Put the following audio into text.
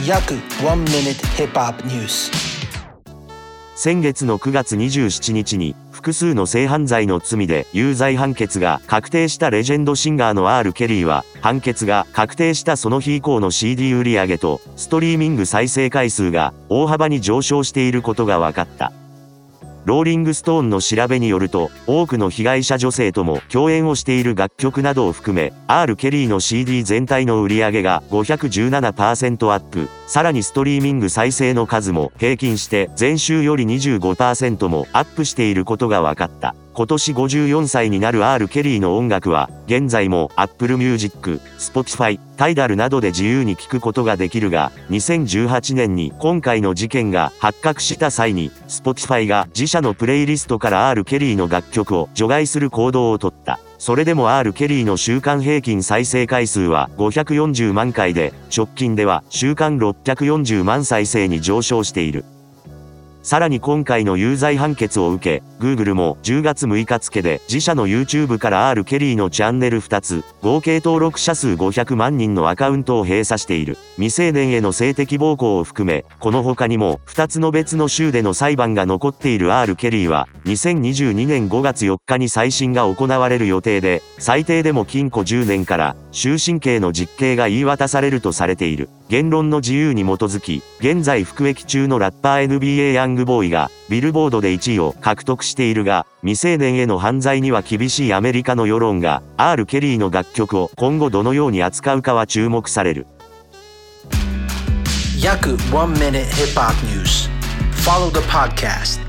約1 minute hip hop news。 先月の9月27日に複数の性犯罪の罪で有罪判決が確定したレジェンドシンガーの R. ケリーは、判決が確定したその日以降の CD 売上とストリーミング再生回数が大幅に上昇していることが分かった。ローリングストーンの調べによると、多くの被害者女性とも共演をしている楽曲などを含め、R. ケリーの CD 全体の売り上げが 517% アップ、さらにストリーミング再生の数も平均して前週より 25% もアップしていることが分かった。今年54歳になる R. ケリーの音楽は、現在も Apple Music、Spotify、Tidal などで自由に聴くことができるが、2018年に今回の事件が発覚した際に、Spotify が自社のプレイリストから R. ケリーの楽曲を除外する行動をとった。それでも R. ケリーの週間平均再生回数は540万回で、直近では週間640万再生に上昇している。さらに今回の有罪判決を受け、Google も10月6日付で自社の YouTube から R. ケリーのチャンネル2つ、合計登録者数500万人のアカウントを閉鎖している。未成年への性的暴行を含め、この他にも2つの別の州での裁判が残っている R. ケリーは、2022年5月4日に再審が行われる予定で、最低でも禁錮10年から終身刑の実刑が言い渡されるとされている。言論の自由に基づき、現在服役中のラッパー NBA ヤングボーイが、ビルボードで1位を獲得しているが、未成年への犯罪には厳しいアメリカの世論が、R. ケリーの楽曲を今後どのように扱うかは注目される。 約1 minute hip hop news。Follow the podcast